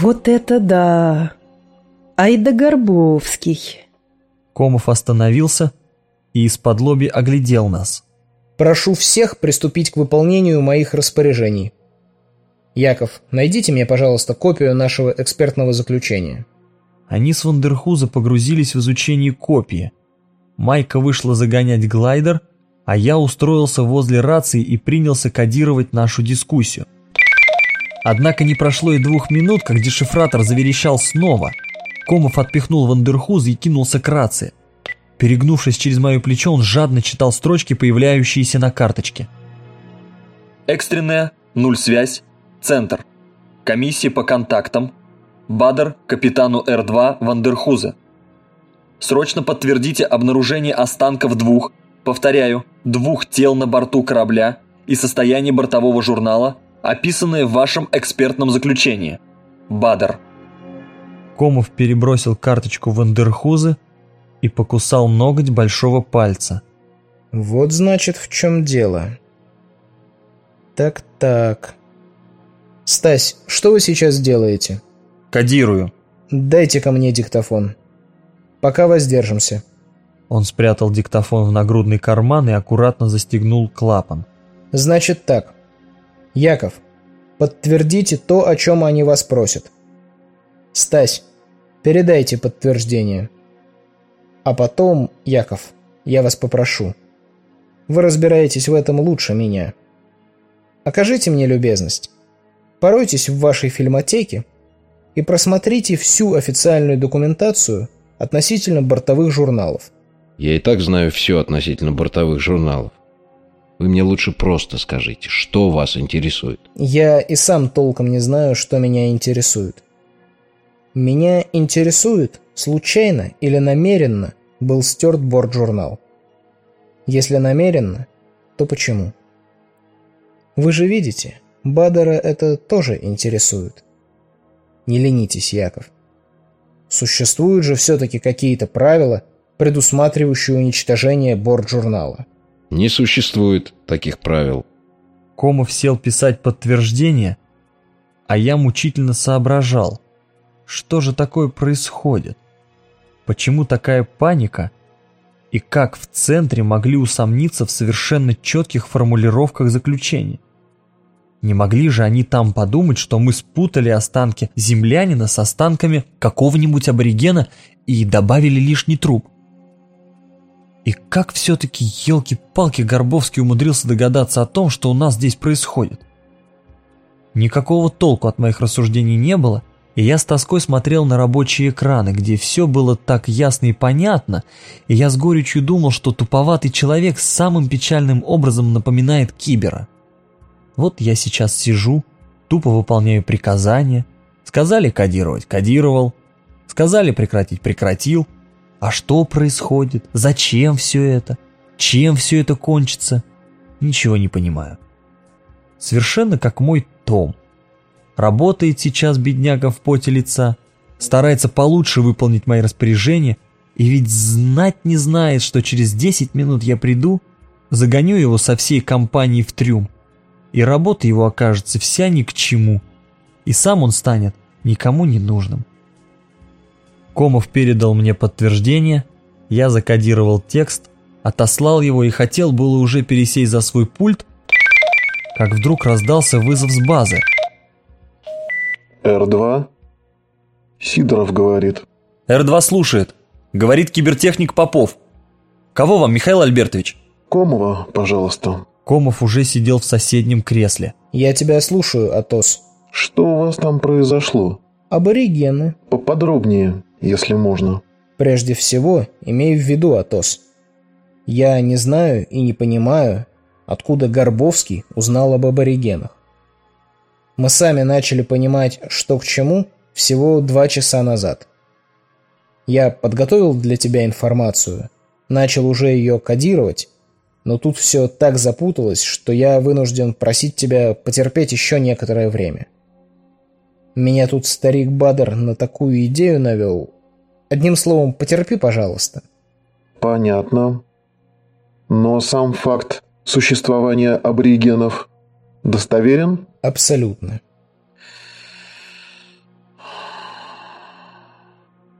Вот это да! Ай да Горбовский! Комов остановился и исподлобья оглядел нас. Прошу всех приступить к выполнению моих распоряжений. Яков, найдите мне, пожалуйста, копию нашего экспертного заключения. Они с Вандерхуза погрузились в изучение копии. Майка вышла загонять глайдер, а я устроился возле рации и принялся кодировать нашу дискуссию. Однако не прошло и 2 минут, как дешифратор заверещал снова. Комов отпихнул Вандерхуза и кинулся к рации. Перегнувшись через мое плечо, он жадно читал строчки, появляющиеся на карточке. Экстренная, 0 связь, центр. Комиссия по контактам. Бадер капитану Р-2 Вандерхуза. Срочно подтвердите обнаружение останков 2, повторяю, 2 тел на борту корабля и состояние бортового журнала, описанное в вашем экспертном заключении. Бадер. Комов перебросил карточку Вандерхуза и покусал ноготь большого пальца. Вот значит в чем дело. Так. Стась, что вы сейчас делаете? Кодирую. Дайте-ка мне диктофон. Пока воздержимся. Он спрятал диктофон в нагрудный карман и аккуратно застегнул клапан. Значит так. Яков, подтвердите то, о чем они вас просят. Стась, передайте подтверждение. А потом, Яков, я вас попрошу. Вы разбираетесь в этом лучше меня. Окажите мне любезность. Поройтесь в вашей фильмотеке и просмотрите всю официальную документацию относительно бортовых журналов. Я и так знаю все относительно бортовых журналов. Вы мне лучше просто скажите, что вас интересует. Я и сам толком не знаю, что меня интересует. Меня интересует, случайно или намеренно был стерт бортжурнал. Если намеренно, то почему? Вы же видите, Бадера это тоже интересует. Не ленитесь, Яков. Существуют же все-таки какие-то правила, предусматривающие уничтожение бортжурнала. Не существует таких правил. Комов сел писать подтверждение, а я мучительно соображал, что же такое происходит? Почему такая паника? И как в центре могли усомниться в совершенно четких формулировках заключения? Не могли же они там подумать, что мы спутали останки землянина с останками какого-нибудь аборигена и добавили лишний труп? И как все-таки, елки-палки, Горбовский умудрился догадаться о том, что у нас здесь происходит? Никакого толку от моих рассуждений не было, и я с тоской смотрел на рабочие экраны, где все было так ясно и понятно, и я с горечью думал, что туповатый человек самым печальным образом напоминает кибера. Вот я сейчас сижу, тупо выполняю приказания. Сказали кодировать — кодировал. Сказали прекратить — прекратил. А что происходит? Зачем все это? Чем все это кончится? Ничего не понимаю. Совершенно как мой Том. Работает сейчас бедняга в поте лица, старается получше выполнить мои распоряжения, и ведь знать не знает, что через 10 минут я приду, загоню его со всей компанией в трюм, и работа его окажется вся ни к чему, и сам он станет никому не нужным. Комов передал мне подтверждение, я закодировал текст, отослал его и хотел было уже пересесть за свой пульт, как вдруг раздался вызов с базы. Р-2? Сидоров говорит. Р-2 слушает. Говорит кибертехник Попов. Кого вам, Михаил Альбертович? Комова, пожалуйста. Комов уже сидел в соседнем кресле. Я тебя слушаю, Атос. Что у вас там произошло? Аборигены. Поподробнее, если можно. Прежде всего, имею в виду, Атос. Я не знаю и не понимаю, откуда Горбовский узнал об аборигенах. Мы сами начали понимать, что к чему, всего 2 часа назад. Я подготовил для тебя информацию, начал уже ее кодировать, но тут все так запуталось, что я вынужден просить тебя потерпеть еще некоторое время. Меня тут старик Бадер на такую идею навел. Одним словом, потерпи, пожалуйста. Понятно. Но сам факт существования аборигенов достоверен? Абсолютно.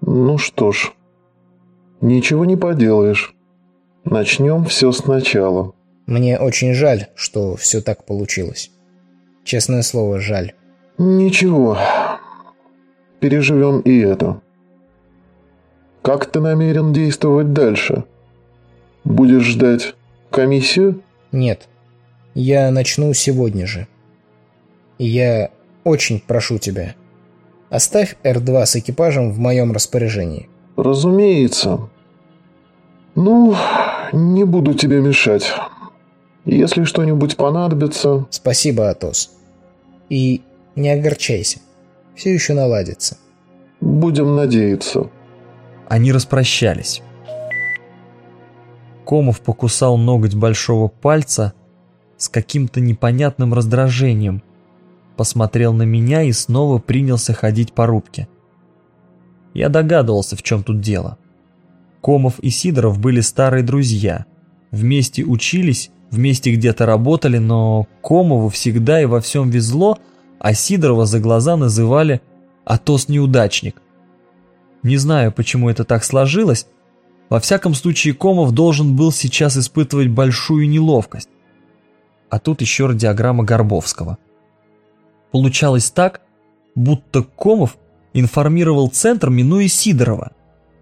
Ну что ж, ничего не поделаешь. Начнем все сначала. Мне очень жаль, что все так получилось. Честное слово, жаль. Ничего, переживем и это. Как ты намерен действовать дальше? Будешь ждать комиссию? Нет, я начну сегодня же. И я очень прошу тебя, оставь Р-2 с экипажем в моем распоряжении. Разумеется. Ну, не буду тебе мешать. Если что-нибудь понадобится... Спасибо, Атос. И не огорчайся, все еще наладится. Будем надеяться. Они распрощались. Комов покусал ноготь большого пальца с каким-то непонятным раздражением, посмотрел на меня и снова принялся ходить по рубке. Я догадывался, в чем тут дело. Комов и Сидоров были старые друзья, вместе учились, вместе где-то работали, но Комову всегда и во всем везло, а Сидорова за глаза называли «Атос-неудачник». Не знаю, почему это так сложилось. Во всяком случае, Комов должен был сейчас испытывать большую неловкость. А тут еще радиограмма Горбовского. Получалось так, будто Комов информировал центр, минуя Сидорова.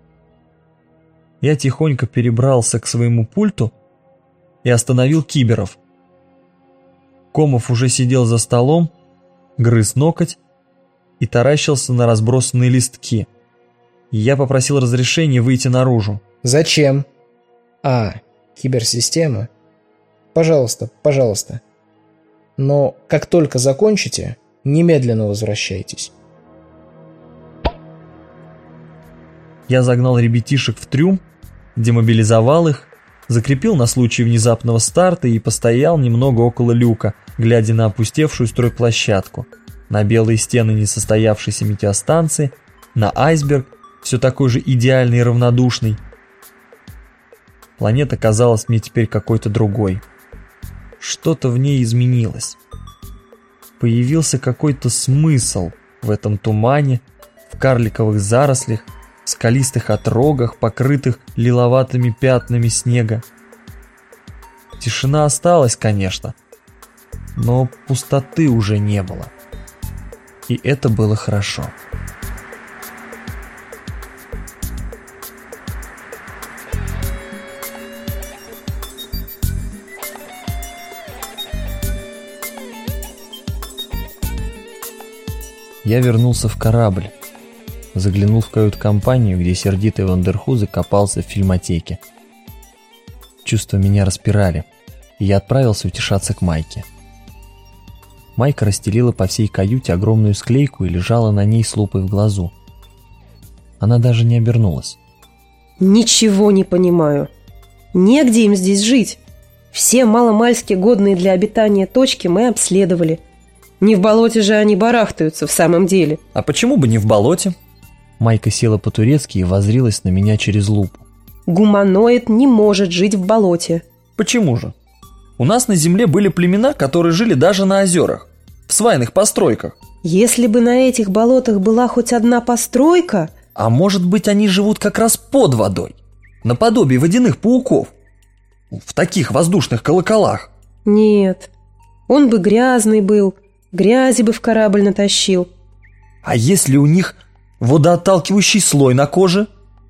Я тихонько перебрался к своему пульту и остановил Киберов. Комов уже сидел за столом, грыз ноготь и таращился на разбросанные листки. Я попросил разрешения выйти наружу. Зачем? Киберсистема? Пожалуйста, пожалуйста. Но как только закончите, немедленно возвращайтесь. Я загнал ребятишек в трюм, демобилизовал их, закрепил на случай внезапного старта и постоял немного около люка, глядя на опустевшую стройплощадку, на белые стены несостоявшейся метеостанции, на айсберг, все такой же идеальный и равнодушный. Планета казалась мне теперь какой-то другой. Что-то в ней изменилось. Появился какой-то смысл в этом тумане, в карликовых зарослях, скалистых отрогах, покрытых лиловатыми пятнами снега. Тишина осталась, конечно, но пустоты уже не было. И это было хорошо. Я вернулся в корабль, заглянул в кают-компанию, где сердитый Вандерхузе копался в фильмотеке. Чувства меня распирали, и я отправился утешаться к Майке. Майка расстелила по всей каюте огромную склейку и лежала на ней с лупой в глазу. Она даже не обернулась. Ничего не понимаю. Негде им здесь жить. Все маломальски годные для обитания точки мы обследовали. Не в болоте же они барахтаются в самом деле. А почему бы не в болоте? Майка села по-турецки и воззрилась на меня через лупу. Гуманоид не может жить в болоте. Почему же? У нас на Земле были племена, которые жили даже на озерах, в свайных постройках. Если бы на этих болотах была хоть одна постройка... А может быть, они живут как раз под водой, наподобие водяных пауков, в таких воздушных колоколах? Нет, он бы грязный был, грязи бы в корабль натащил. А если у них водоотталкивающий слой на коже?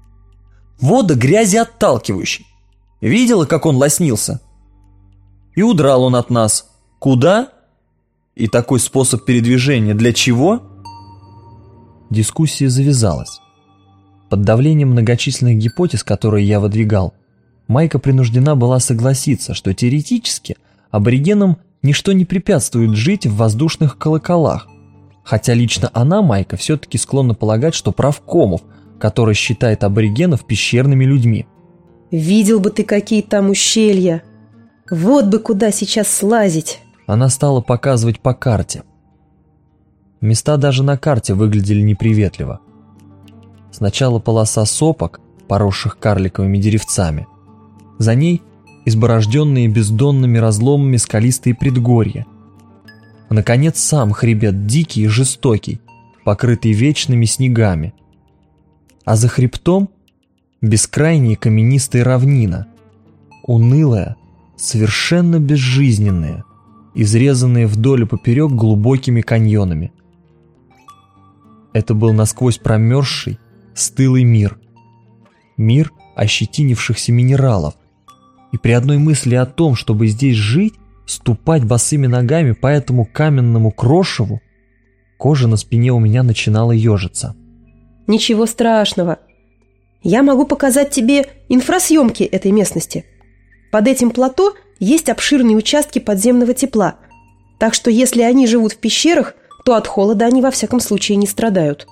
Водогрязеотталкивающий. Видела, как он лоснился? И удрал он от нас. Куда? И такой способ передвижения для чего? Дискуссия завязалась. Под давлением многочисленных гипотез, которые я выдвигал, Майка принуждена была согласиться, что теоретически аборигенам ничто не препятствует жить в воздушных колоколах. Хотя лично она, Майка, все-таки склонна полагать, что прав Комов, который считает аборигенов пещерными людьми. Видел бы ты, какие там ущелья. Вот бы куда сейчас слазить. Она стала показывать по карте. Места даже на карте выглядели неприветливо. Сначала полоса сопок, поросших карликовыми деревцами. За ней изборожденные бездонными разломами скалистые предгорья. А наконец сам хребет дикий и жестокий, покрытый вечными снегами. а за хребтом бескрайняя каменистая равнина, унылая, совершенно безжизненная, изрезанная вдоль и поперек глубокими каньонами. Это был насквозь промерзший, стылый мир. Мир ощетинившихся минералов. И при одной мысли о том, чтобы здесь жить, ступать босыми ногами по этому каменному крошеву, кожа на спине у меня начинала ежиться. Ничего страшного. Я могу показать тебе инфрасъемки этой местности. Под этим плато есть обширные участки подземного тепла, так что если они живут в пещерах, то от холода они во всяком случае не страдают.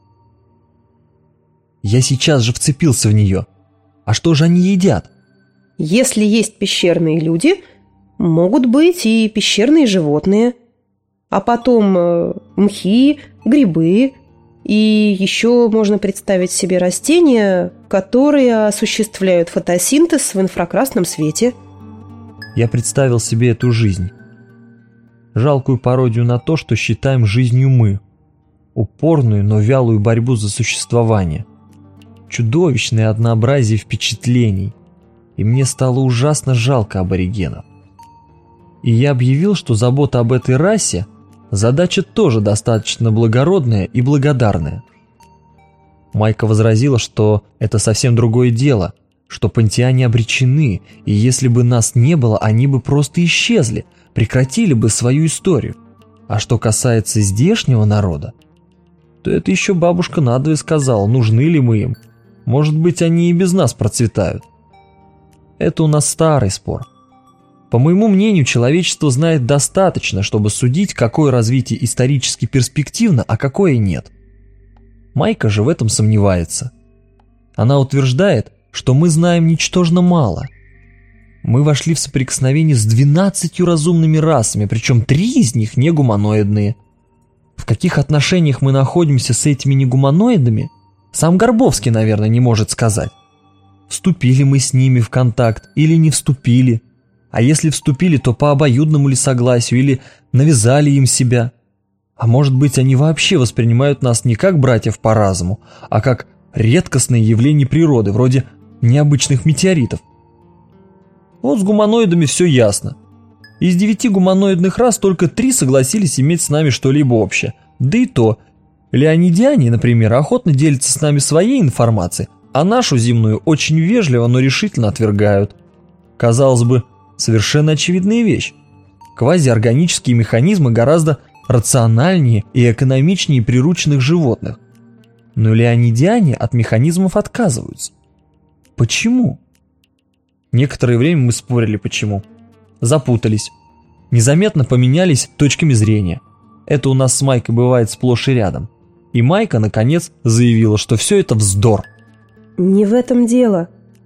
Я сейчас же вцепился в нее. А что же они едят? Если есть пещерные люди, могут быть и пещерные животные. А потом мхи, грибы. И еще можно представить себе растения, которые осуществляют фотосинтез в инфракрасном свете. Я представил себе эту жизнь. Жалкую пародию на то, что считаем жизнью мы. Упорную, но вялую борьбу за существование. Чудовищное однообразие впечатлений. И мне стало ужасно жалко аборигенов. И я объявил, что забота об этой расе – задача тоже достаточно благородная и благодарная. Майка возразила, что это совсем другое дело, что пантеане обречены, и если бы нас не было, они бы просто исчезли, прекратили бы свою историю. А что касается здешнего народа, то это еще бабушка надвое сказала, нужны ли мы им. Может быть, они и без нас процветают. Это у нас старый спор. По моему мнению, человечество знает достаточно, чтобы судить, какое развитие исторически перспективно, а какое нет. Майка же в этом сомневается. Она утверждает, что мы знаем ничтожно мало. Мы вошли в соприкосновение с 12 разумными расами, причем 3 из них не гуманоидные. В каких отношениях мы находимся с этими негуманоидами, сам Горбовский, наверное, не может сказать. Вступили мы с ними в контакт или не вступили. А если вступили, то по обоюдному ли согласию или навязали им себя. А может быть, они вообще воспринимают нас не как братьев по разуму, а как редкостные явления природы, вроде необычных метеоритов. Вот с гуманоидами все ясно. Из 9 гуманоидных рас только 3 согласились иметь с нами что-либо общее. Да и то, леонидиане, например, охотно делятся с нами своей информацией, а нашу земную очень вежливо, но решительно отвергают. Казалось бы, совершенно очевидная вещь. Квазиорганические механизмы гораздо рациональнее и экономичнее прирученных животных. Но леонидиане от механизмов отказываются. Почему? Некоторое время мы спорили, почему. Запутались. Незаметно поменялись точками зрения. Это у нас с Майкой бывает сплошь и рядом. И Майка, наконец, заявила, что все это вздор. Не в этом дело.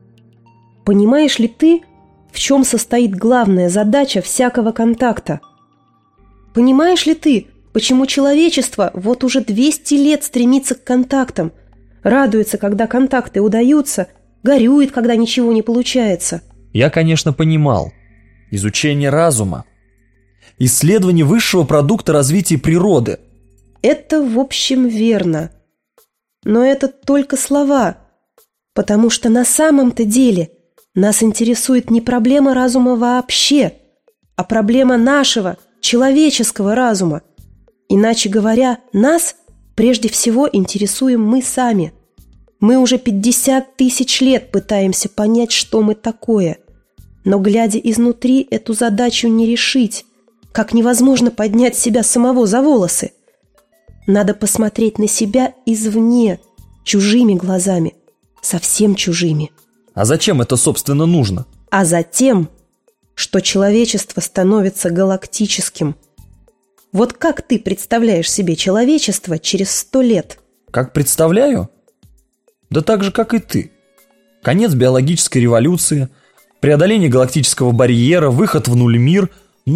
Понимаешь ли ты, в чем состоит главная задача всякого контакта? Понимаешь ли ты, почему человечество вот уже 200 лет стремится к контактам, радуется, когда контакты удаются, горюет, когда ничего не получается? Я, конечно, понимал. Изучение разума. Исследование высшего продукта развития природы. Это, в общем, верно. Но это только слова, потому что на самом-то деле нас интересует не проблема разума вообще, а проблема нашего, человеческого разума. Иначе говоря, нас прежде всего интересуем мы сами. Мы уже 50 тысяч лет пытаемся понять, что мы такое. Но, глядя изнутри, эту задачу не решить, как невозможно поднять себя самого за волосы. Надо посмотреть на себя извне, чужими глазами, совсем чужими. А зачем это, собственно, нужно? А затем, что человечество становится галактическим. Вот как ты представляешь себе человечество через 100 лет? Как представляю? Да так же, как и ты. Конец биологической революции, преодоление галактического барьера, выход в нуль мир,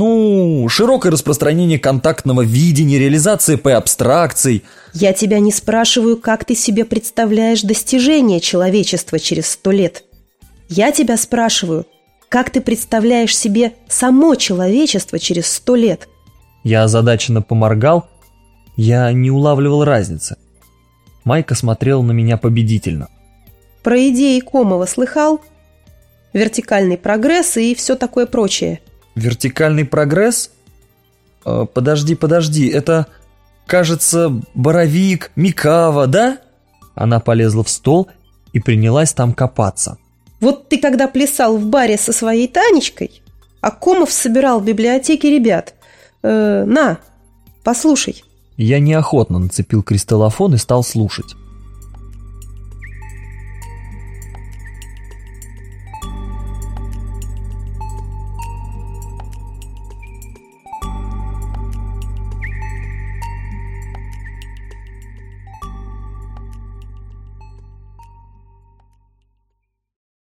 широкое распространение контактного видения, реализация П-абстракций. Я тебя не спрашиваю, как ты себе представляешь достижение человечества через 100 лет. Я тебя спрашиваю, как ты представляешь себе само человечество через 100 лет. Я озадаченно поморгал, я не улавливал разницы. Майка смотрела на меня победительно. Про идеи Комова слыхал? Вертикальный прогресс и все такое прочее. Вертикальный прогресс? Подожди, это, кажется, Боровик, Микава, да? Она полезла в стол и принялась там копаться. Вот ты когда плясал в баре со своей Танечкой, а Комов собирал в библиотеке ребят. На, послушай. Я неохотно нацепил кристаллофон и стал слушать.